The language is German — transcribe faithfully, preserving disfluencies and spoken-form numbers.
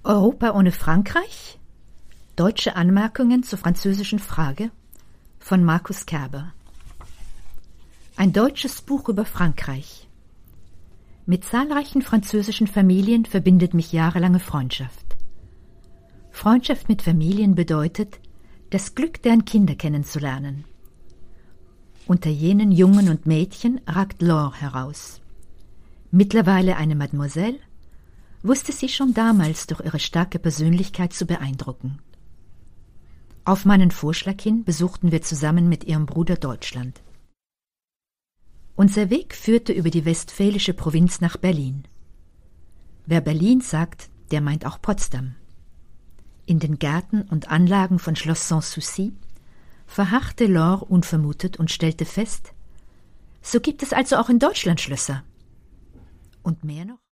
Europa ohne Frankreich? Deutsche Anmerkungen zur französischen Frage von Markus Kerber. Ein deutsches Buch über Frankreich. Mit zahlreichen französischen Familien verbindet mich jahrelange Freundschaft. Freundschaft mit Familien bedeutet, das Glück, deren Kinder kennenzulernen. Unter jenen Jungen und Mädchen ragt Laure heraus. Mittlerweile eine Mademoiselle, wusste sie schon damals durch ihre starke Persönlichkeit zu beeindrucken. Auf meinen Vorschlag hin besuchten wir zusammen mit ihrem Bruder Deutschland. Unser Weg führte über die westfälische Provinz nach Berlin. Wer Berlin sagt, der meint auch Potsdam. In den Gärten und Anlagen von Schloss Sanssouci verharrte Laure unvermutet und stellte fest, so gibt es also auch in Deutschland Schlösser. Und mehr noch?